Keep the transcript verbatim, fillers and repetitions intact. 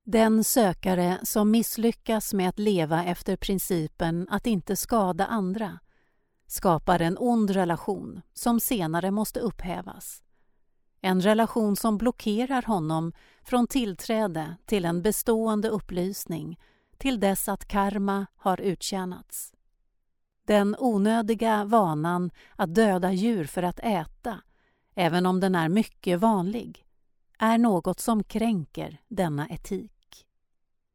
Den sökare som misslyckas med att leva efter principen att inte skada andra skapar en ond relation som senare måste upphävas. En relation som blockerar honom från tillträde till en bestående upplysning till dess att karma har uttjänats. Den onödiga vanan att döda djur för att äta, även om den är mycket vanlig, är något som kränker denna etik.